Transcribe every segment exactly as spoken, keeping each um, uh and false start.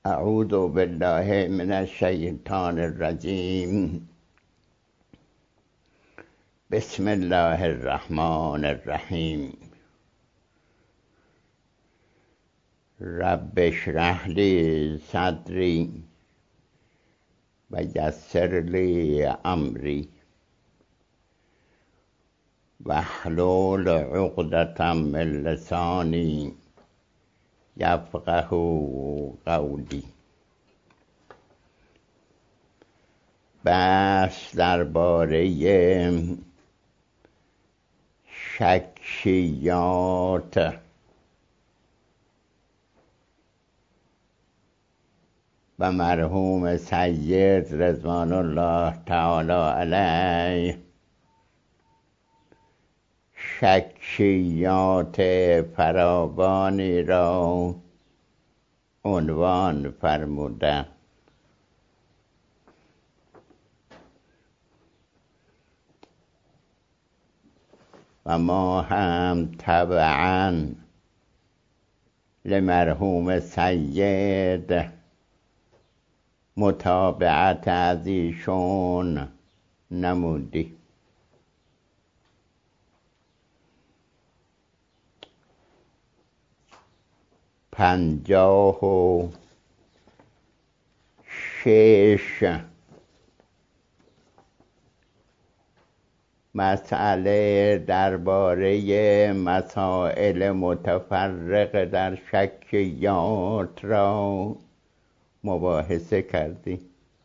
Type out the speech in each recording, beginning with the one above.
اعوذ بالله من الشیطان الرجیم. بسم الله الرحمن الرحیم. رب اشرح لی صدری و یسر لی امری واحلل عقدة من لسانی یفقه قولی. بحث درباره شکشیات و مرحوم سید رضوان الله تعالی علیه شکشیات فراوانی را عنوان فرمودند و ما هم طبعا لمرحوم سید متابعت از ایشون نمودی. پنجاه و شش مسئله درباره مسائل متفرق در شکیات را مباحثه کردیم.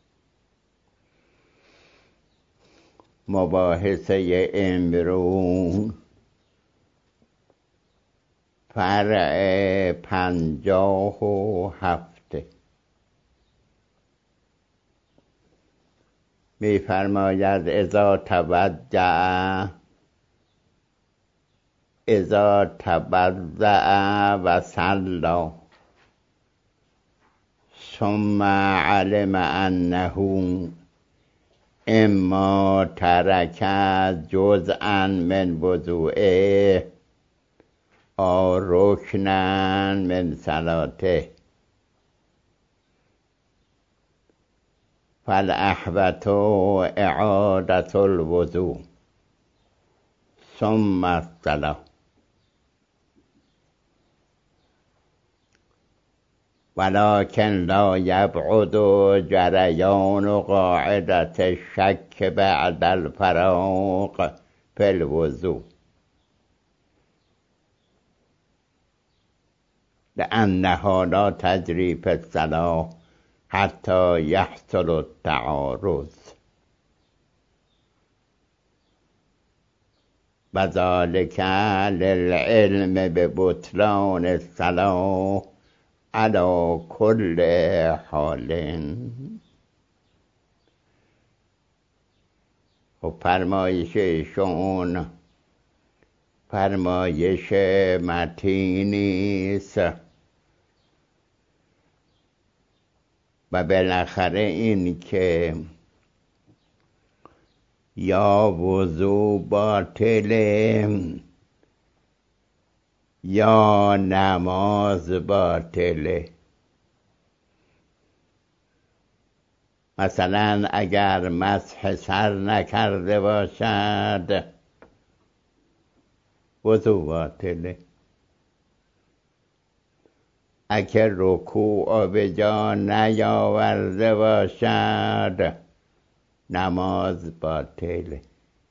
مباحثه امروز فرع پنجاه و هفته می فرماید اذا توجع اذا تبرع و صلی ثم علم انه اما ترک جزءا من وضوئه او رکنا من صلاته فالاحوط اعادة الوضوء ثم الصلاة. ولكن لا يبعد جريان قاعدة الشك بعد الفراغ في الوضوء لأنها لا تجري في الصلاة حتى يحصل التعارض وذلك للعلم ببطلان الصلاة على كل حال. و فرمایش ایشون فرمایش متینی است و بالاخره این که یا وضو باطله یا نماز باطله. مثلا اگر مسح سر نکرده باشد وضو باطله. اگر رکوع به جا نیاورده باشد نماز باطله.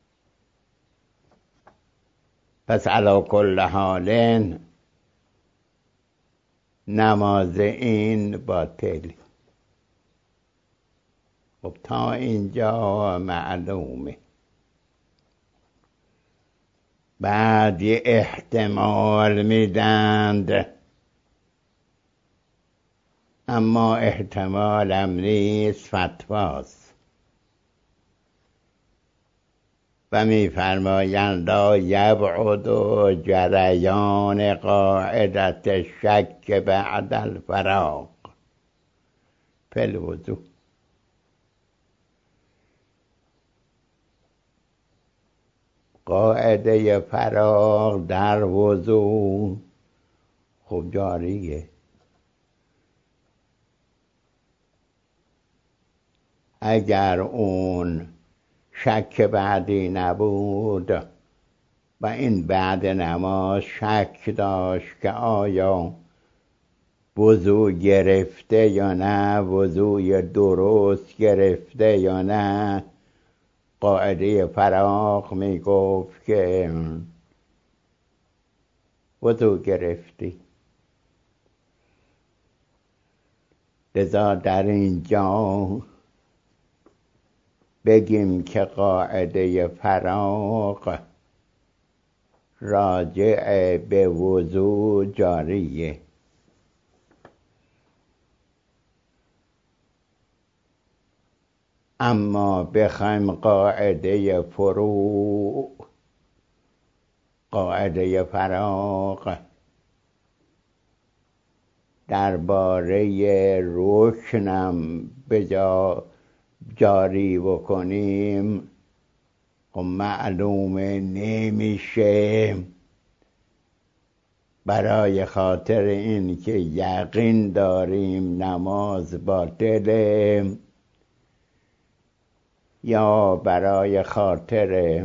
پس علی کل حال نماز این باطله. خب تا اینجا معلومه. بعد یه احتمال میدند، اما احتمالم نیست، فتواست و میفرمایند لا یبعد جریان قاعدة الشک بعد الفراغ فی الوضوء. قاعده فراغ در وضو خب جاریه. اگر اون شک بعدی نبود و این بعد نماز شک داشت که آیا وضو گرفته یا نه، وضوی درست گرفته یا نه، قاعده فراغ می گفت که وضو گرفتی. لذا در اینجا بگیم که قاعده فراغ راجع به وضو جاریه. اما بخوایم قاعده فروع، قاعده فراغ درباره رکنم بجا جاری بکنیم، خب معلومه نمیشه، برای خاطر این که یقین داریم نماز باطله، یا برای خاطر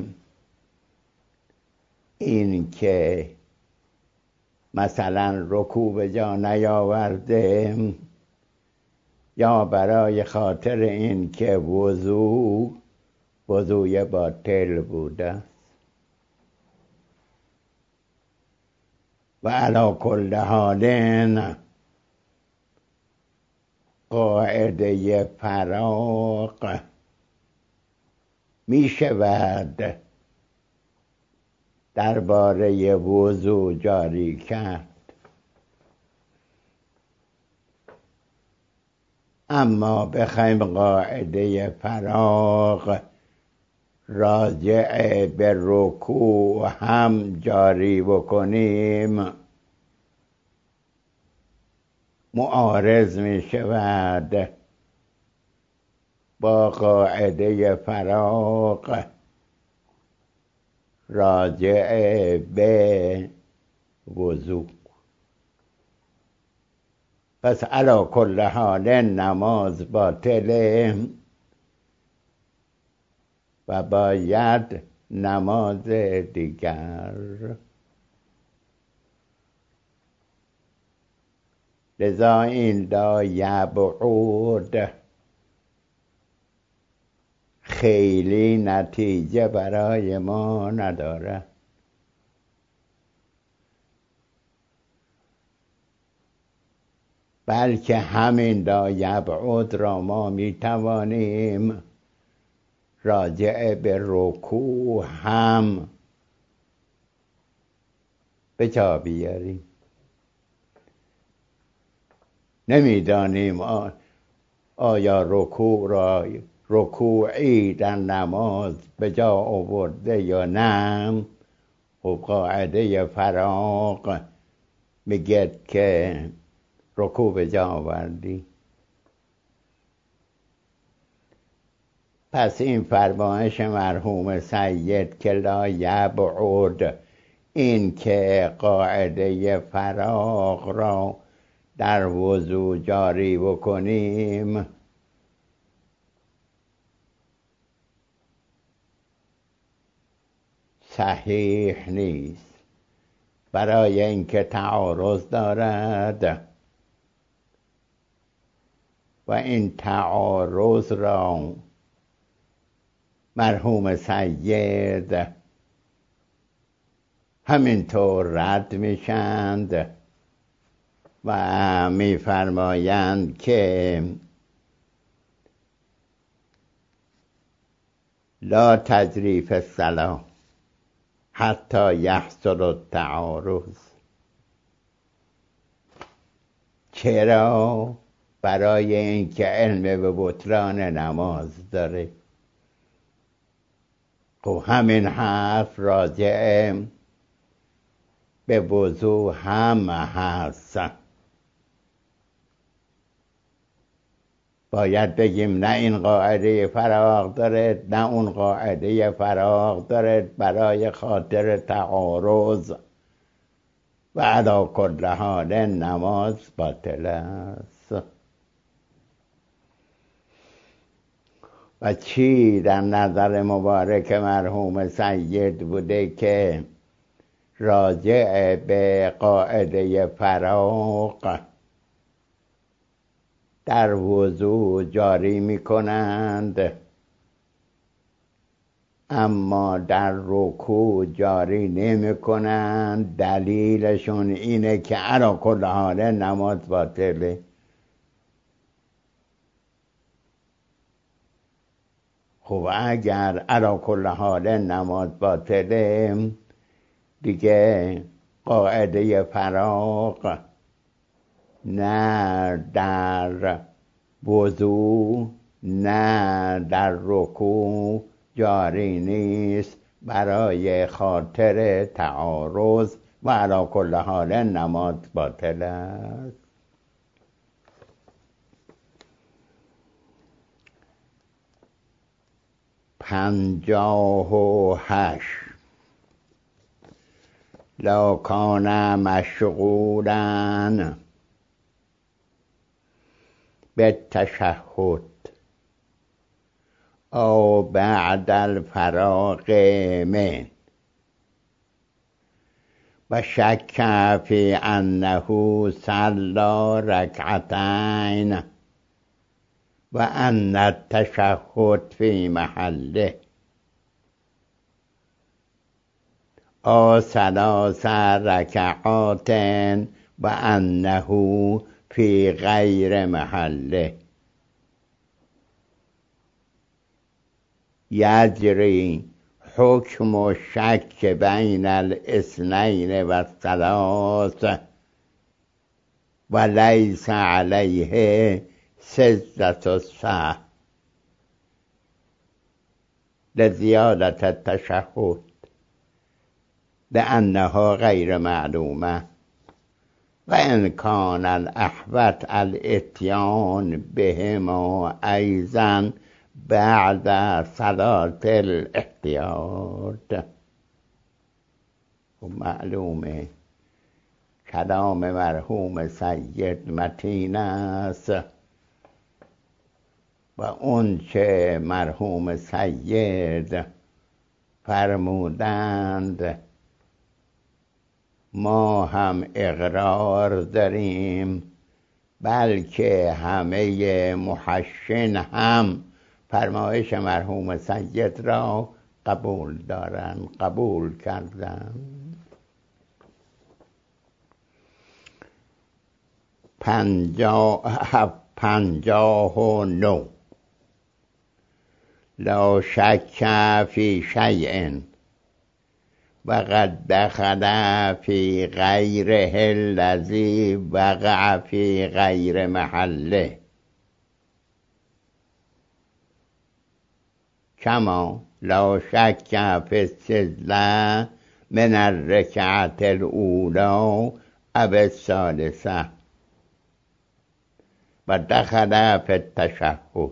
این که مثلا رکوع به جا نیاورده، یا برای خاطر این که وضو وضوی باطل بوده. و علی کل حال قاعده فراغ می شود درباره وضو جاری کرد. اما بخوایم قاعده فراغ راجع به رکوع هم جاری بکنیم، معارض می شود با قاعده فراغ راجع به وضو. پس علی کل حال نماز باطله و باید نماز دیگر. لذا این لا یبعود خیلی نتیجه برای ما نداره. بلکه همین لا یبعود را ما می توانیم راجع به رکوع هم به جا بیاریم. نمیدانیم آیا رکوع را رکوعی در نماز به جا آورده یا نه. خب قاعده فراغ میگه که رکوع به جا آوردی. پس این فرمایش مرحوم سید که لا یبعد، این که قاعده فراغ را در وضو جاری بکنیم، صحیح نیست، برای اینکه تعارض دارد و این تعارض را مرحوم سید همینطور رد میشند و میفرمایند که لا تجری فی الصلاة حتی یحصل التعارض. چرا؟ برای اینکه علم به بطلان نماز داره. خب همین حرف راجع به وضو هم هست. باید بگیم نه این قاعده فراغ داره نه اون قاعده فراغ داره، برای خاطر تعارض و علی کل حال نماز باطل است. و چی در نظر مبارک مرحوم سید بوده که راجع به قاعده فراق در وضو جاری می کنند، اما در رکوع جاری نمی کنند. دلیلشون اینه که علی کل حال نماز باطله. خب اگر علی کل حال نماز باطله، دیگه قاعده فراق نه در وضو نه در رکوع جاری نیست، برای خاطر تعارض و علی کل حال نماز باطل است. پنجاه و هشت لو کان مشغولا بالتشهد او بعد الفراغ من و شک فی انه صلی رکعتین و ان التشهد فی محله او ثلاث رکعات و انه فی غیر محله یجری حکم و شک بین الاثنین و الثلاث و لیس علیه سجدة السهو لزیادة التشهد لأنها غیر معلومه و ان کان الاحوط الاتیان بهما ایضا بعد صلاة الاحتیاط. و معلومه کلام مرحوم سید متین است و اون چه مرحوم سید فرمودند ما هم اقرار داریم، بلکه همه محشن هم فرمایش مرحوم سید را قبول دارند، قبول کردند. پنجاه پنجاه و نو لا شک فی شیء و قد دخل فی غیره الذی وقع فی غیر محله کما لا شک فی السجدة من الرکعة الاولی او الثالثة و دخل فی التشهد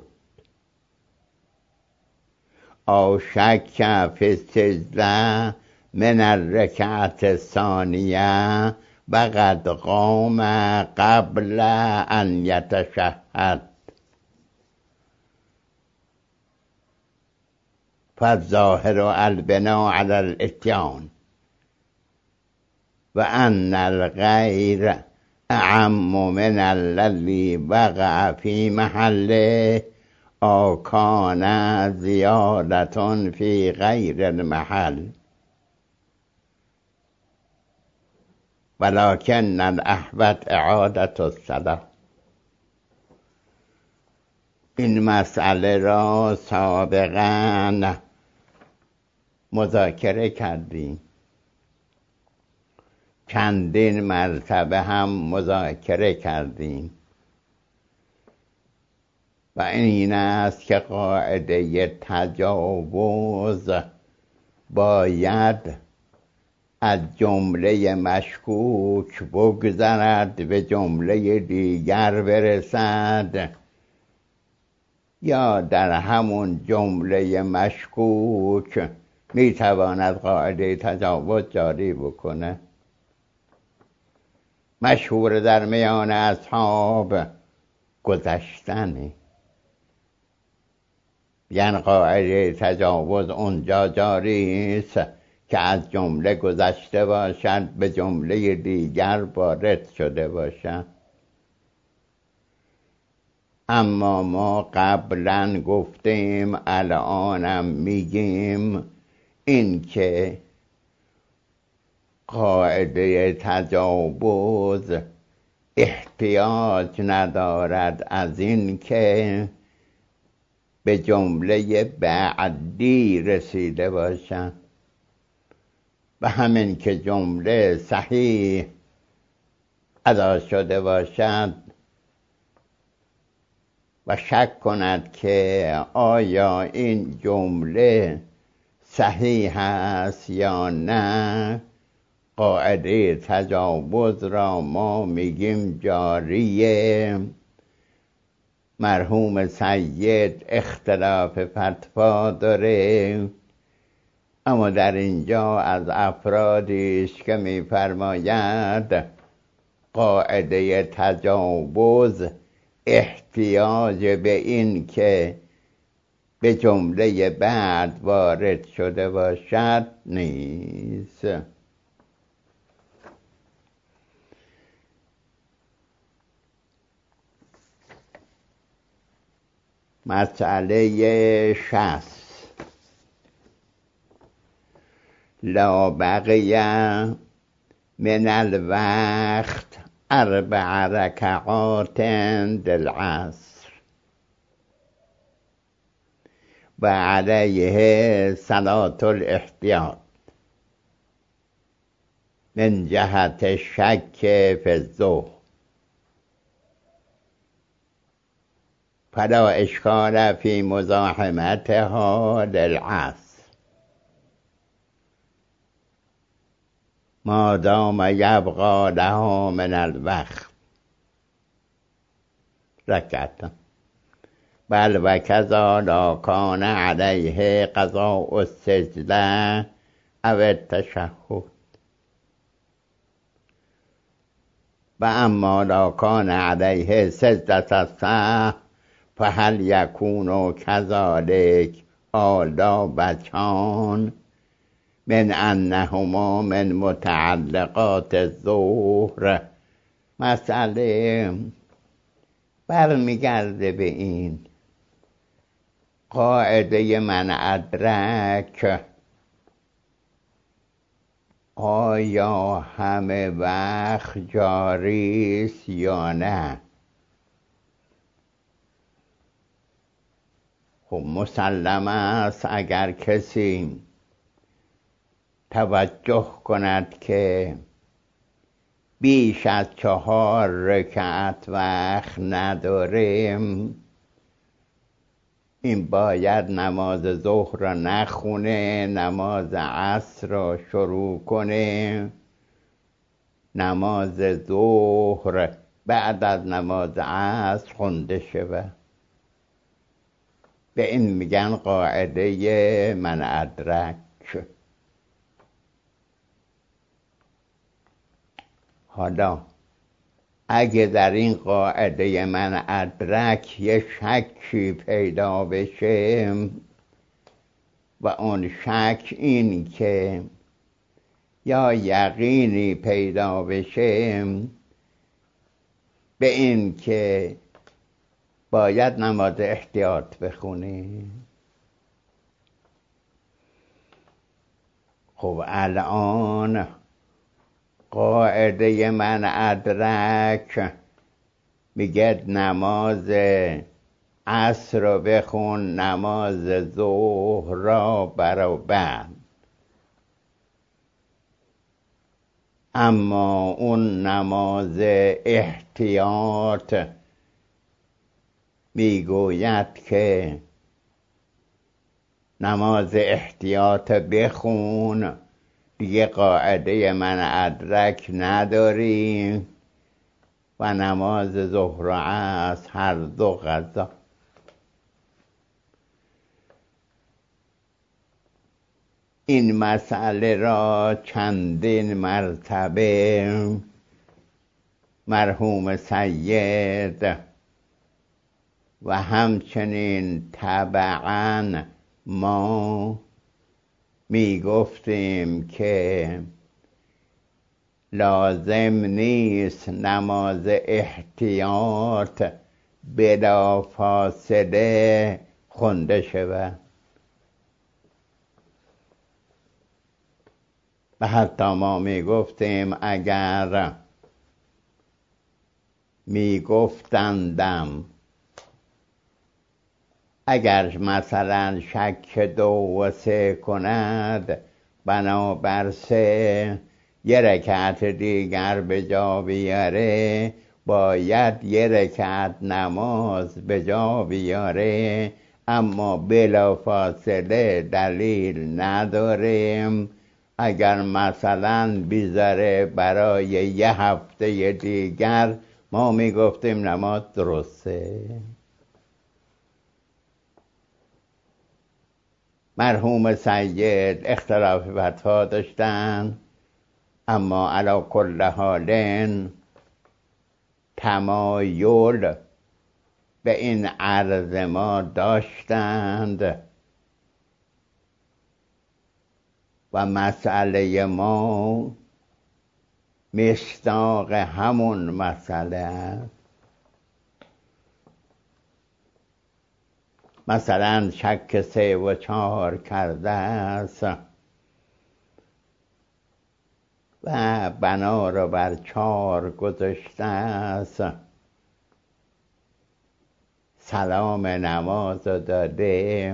او شک فی السجدة من الرکعة الثانیة و قد قام قبل ان یتشهد فالظاهر البناء على الاتیان و ان الغیر اعم من الذی وقع فی محله او کان زیادة فی غیر المحل ولكن الاحوط اعادة الصلاة. این مسئله را سابقا مذاکره کردیم، چندین مرتبه هم مذاکره کردیم و این است که قاعده تجاوز باید از جمله مشکوک بگذرد به جمله دیگر برسد، یا در همون جمله مشکوک میتواند قاعده تجاوز جاری بکنه. مشهور در میان اصحاب گذشتنه. یعنی قاعده تجاوز اونجا جاری است که از جمله گذشته باشد به جمله دیگر وارد شده باشد. اما ما قبلا گفتیم، الانم میگیم، این که قاعده تجاوز احتیاج ندارد از این که به جمله بعدی رسیده باشد و همین که جمله صحیح ادا شده باشد و شک کند که آیا این جمله صحیح است یا نه، قاعده تجاوز را ما میگیم جاریه. مرحوم سید اختلاف فتوا داره، اما در اینجا از افرادی است که میفرماید قاعده تجاوز احتیاج به این که به جمله بعد وارد شده باشد نیست. مسئله شصت، لا بقیه من الوقت اربع رکعات للعصر و علیه صلاة الاحتیاط من جهت شک فی الظهر فلا اشکال فی مزاحمتها للعصر ما دام یبقى لها من الوقت رکعتا، بل و کذا لا کان علیه قضاء السجده او التشهد و اما لا کان علیه سجدة السهو فهل یکون کذلک آلا بچان من انهما من متعلقات الظهر. مسئله برمیگرده به این قاعده من ادرک آیا همه وقت جاری است یا نه. خب مسلم است اگر کسی توجه کند که بیش از چهار رکعت وقت نداریم، این باید نماز ظهر را نخونه، نماز عصر را شروع کنه، نماز ظهر بعد از نماز عصر خونده شود. به این میگن قاعده من ادرک. حالا اگه در این قاعده من ادرک یه شکی پیدا بشه و اون شک این که یا یقینی پیدا بشه به این که باید نماز احتیاط بخونی، خب الان قاعده من ادرک میگه نماز عصر رو بخون، نماز ظهر را برابر، اما اون نماز احتیاط میگوید که نماز احتیاط بخون، دیگه قاعده من ادرک نداری و نماز ظهر و عصر هر دو قضا. این مسئله را چندین مرتبه مرحوم سید و همچنین طبعا ما می گفتیم که لازم نیست نماز احتیاط بلا فاصله خونده شود و حتی ما می گفتیم اگر می گفتندم اگر مثلا شک دو و سه کند بنابر سه یه رکعت دیگر به جا بیاره باید یه رکعت نماز به جا بیاره اما بلا فاصله دلیل نداریم اگر مثلا بیزاره برای یه هفته دیگر ما میگفتیم نماز درسته. مرحوم سید اختلاف فتوا داشتن اما علی کل حال تمایل به این عرض ما داشتند و مسئله ما مصداق همون مسئله است. مثلا شک سه و چهار کرده است و بنا رو بر چهار گذاشته است، سلام نماز رو داده،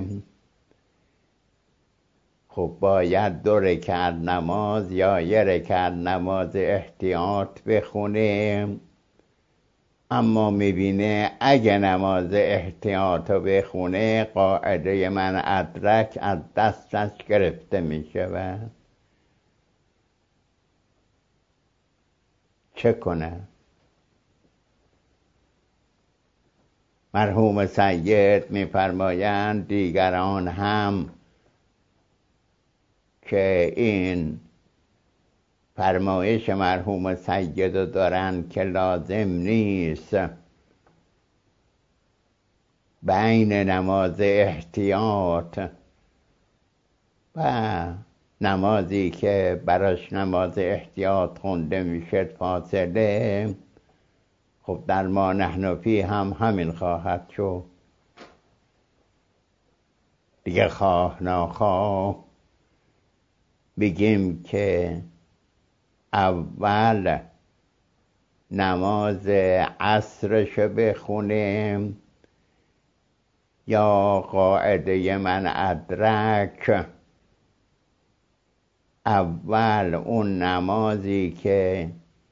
خب باید دو رکعت نماز یا یه رکعت نماز احتیاط بخونه، اما میبینه اگه نماز احتیاط رو بخونه قاعده من ادرک از دستش گرفته میشود. چه کنه؟ مرحوم سید میفرمایند دیگران هم که این فرمایش مرحوم سید رو دارن که لازم نیست بین نماز احتیاط و نمازی که براش نماز احتیاط خونده میشه فاصله، خب در ما نحن فی هم همین خواهد شد دیگه. خواه ناخواه بگیم که اول نماز عصرشو بخونیم یا قاعده من ادرک اول اون نمازی که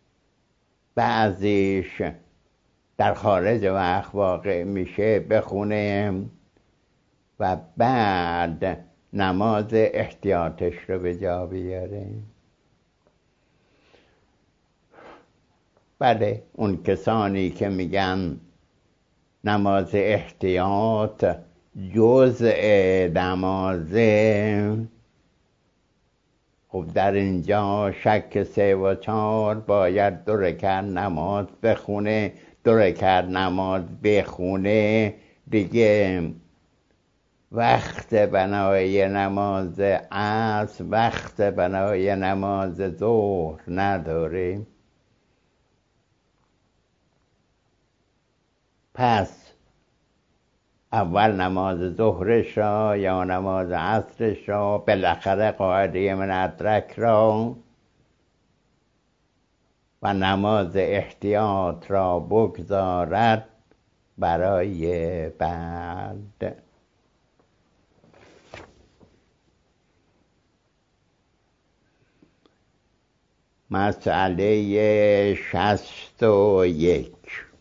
بعضیش در خارج وقت واقع میشه بخونیم و بعد نماز احتیاطش رو به جا بیاریم. بله اون کسانی که میگن نماز احتیاط جزء نمازه، خب در اینجا شک سه و چهار باید دو رکعت نماز بخونه، دو رکعت نماز بخونه دیگه وقت بنای نماز عصر وقت بنای نماز ظهر نداره. پس اول نماز ظهرش را یا نماز عصرش را بالاخره قاعده من ادرک را و نماز احتیاط را بگذارد برای بعد. مسئله شصت و یک.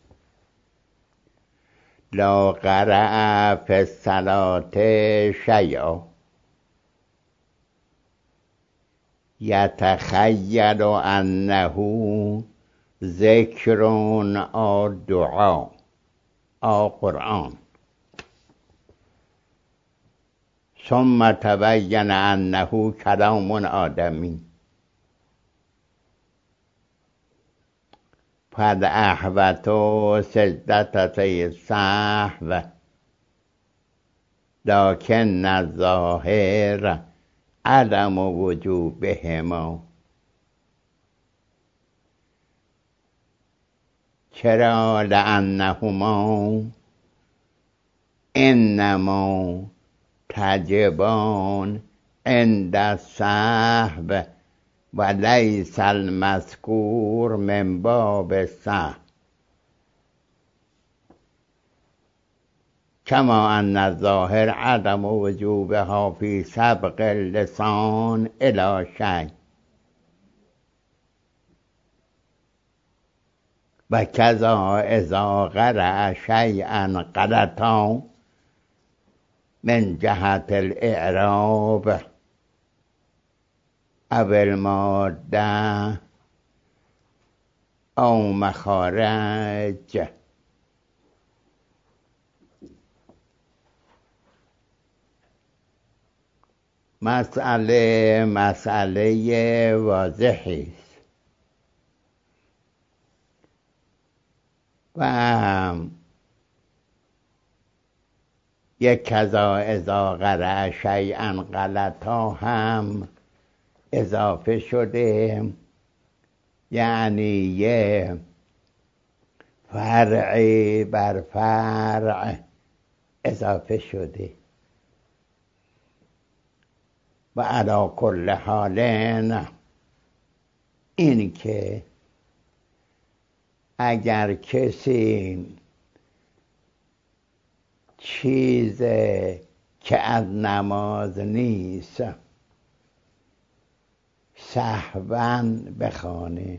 لا قرأ فی الصلاة شیئا یتخیل انه ذکر او دعا او قرآن ثم تبین انه کلام آدمی. فالاحوت سجدة السهو لكن الظاهر عدم وجوبهما. چرا؟ لأنهما انما تجبان عند السهو و لیس المذکور من باب السهو، کما ان الظاهر عدم وجوبها فی سبق اللسان الی شیء و کذا اذا قرأ شیئا غلطا من جهت الاعراب او الماده او مخارج. مسئله مسئله واضحی است و یک کذا اذا قرأ شیئا غلطا هم اضافه شده، یعنی یه فرعی بر فرع اضافه شده. و علی کل حال این که اگر کسی چیز که از نماز نیست سهواً بخوانه،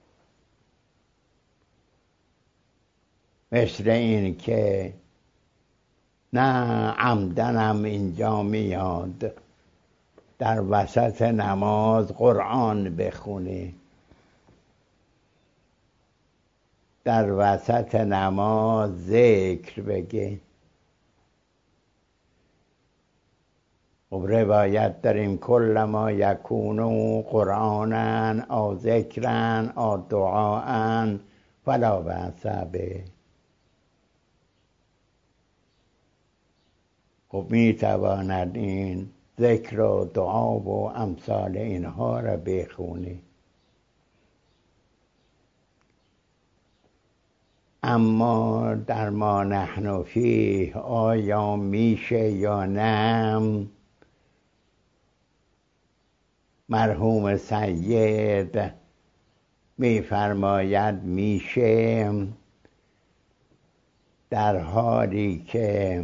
مثل این که نه عمدنم اینجا میاد در وسط نماز قرآن بخونه، در وسط نماز ذکر بگه. خب روایت داریم کل ما یکونو قرآنن او ذکرن او دعاءن فلا بأس به. خب میتواند این ذکر و دعا و امثال اینها را بخونه. اما در ما نحن فیه آیا میشه یا نه؟ مرحوم سید میفرماید میشه، در حالی که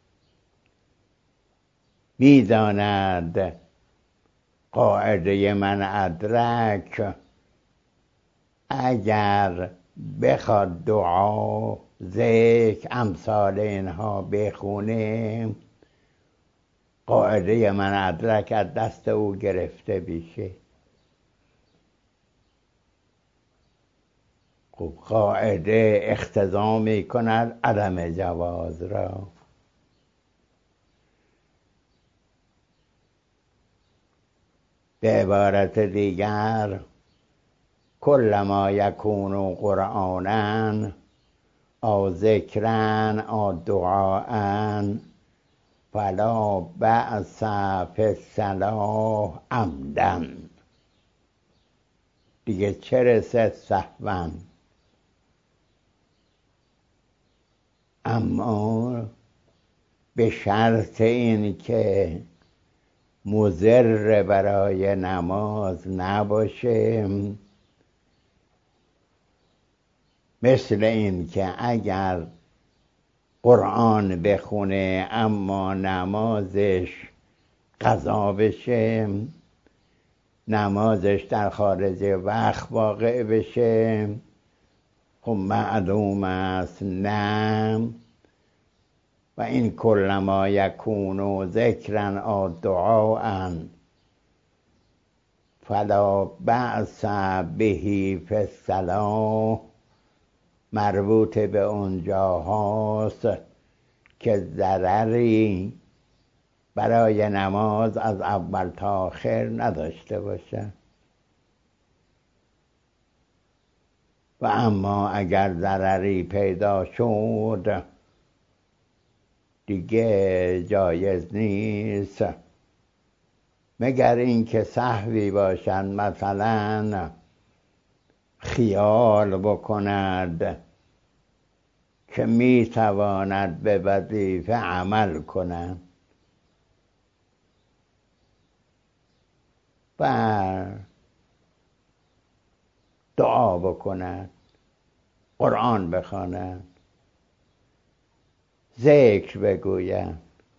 میداند قاعده من ادرک اگر بخواد دعا ذکر امثال اینها بخونه، قاعده من ادرک از دست او گرفته میشه. خب قاعده اقتضا میکند عدم جواز را. به عبارت دیگر کل ما یکون قرآنن او ذکرن او دعاءن فلا بأس فی الصلاة عمدن. دیگه چه رسد سهوا. اما به شرط این که مضر برای نماز نباشه، مثل این که اگر قرآن بخونه اما نمازش قضا بشه، نمازش در خارج وقت واقع بشه، خب معلوم است نه. و این کل ما یکون ذکرن او دعاء فلا بأس به فی الصلاة مربوط به اونجا هاست که ضرری برای نماز از اول تا آخر نداشته باشه. و اما اگر ضرری پیدا شد دیگه جایز نیست، مگر اینکه سهوی باشد، مثلا خیال بکند که میتواند به وظیفه عمل کند و دعا بکند، قرآن بخواند، ذکر بگوید،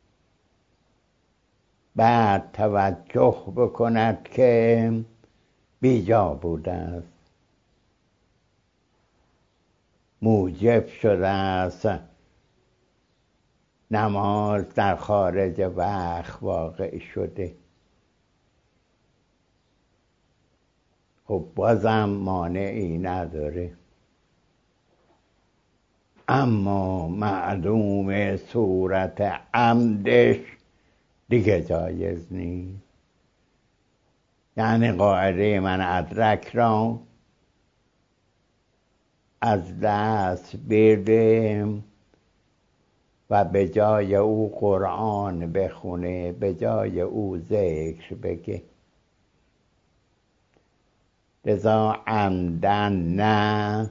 بعد توجه بکند که بیجا بوده است، موجب شده است نماز در خارج وقت واقع شده. خب بازم مانعی نداره، اما معلوم صورت عمدش دیگه جایز نیست. یعنی قاعده من ادرک را از دست بده و به جای او قرآن بخونه، به جای او ذکر بگه. لذا عمدن نه،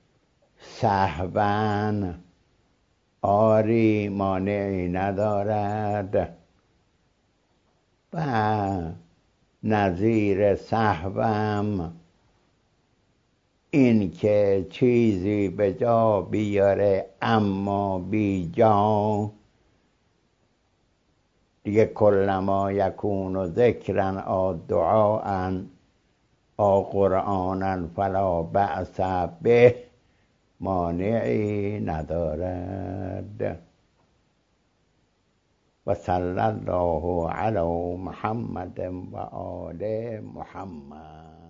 سهواً آری مانعی ندارد و نظیر سهوم این که چیزی به جا بیاره اما بی جا، دیگه کلما یکون ذکرن آ دعاءن آ قرآنن فلا بأس به، مانعی ندارد. و صلی الله علی محمد و آل محمد.